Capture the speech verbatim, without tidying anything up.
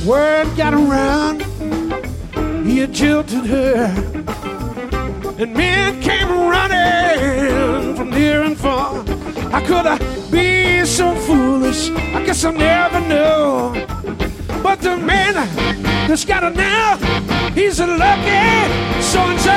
Word got around, he had jilted her, and men came running from near and far. How could I be so foolish? I guess I never knew. But the man that's got her now, he's a lucky so-and-so.